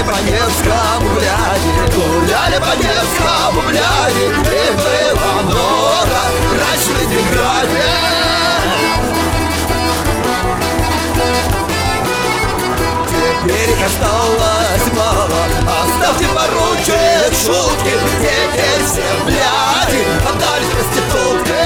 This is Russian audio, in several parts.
Гуляли по Невскому пляже, гуляли по Невскому пляже. Их было много раньше в Ленинграде. Теперь их осталось мало, оставьте поручик шутки. Теперь все бляди отдались проститутке.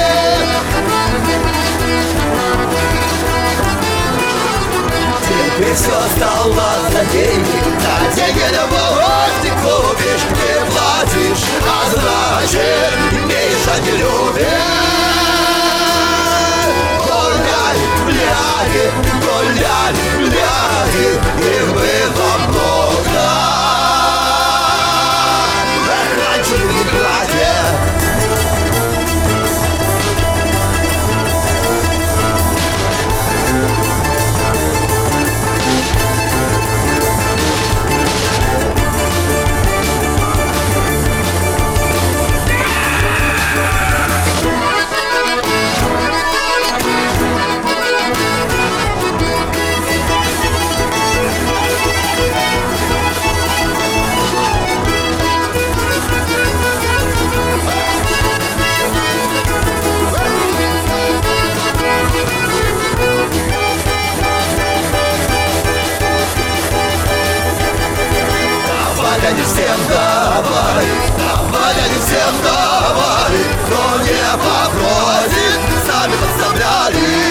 Теперь все стало за деньги, за деньги любовь ты купишь, не платишь, а значит имеешь, а не любишь. Гуляли, бляди, гуляли, бляди, их было много раньше в Ленинграде. Они всем давали, давали, они всем давали, кто не попросит, сами подставляли.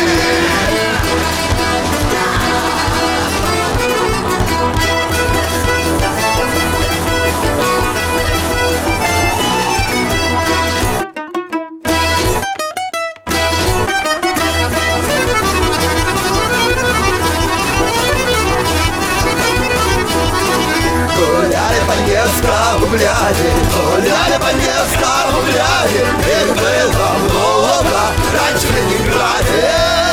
Гуляли по Невскому пляже, гуляли по Невскому пляже. Их было много раньше в Ленинграде.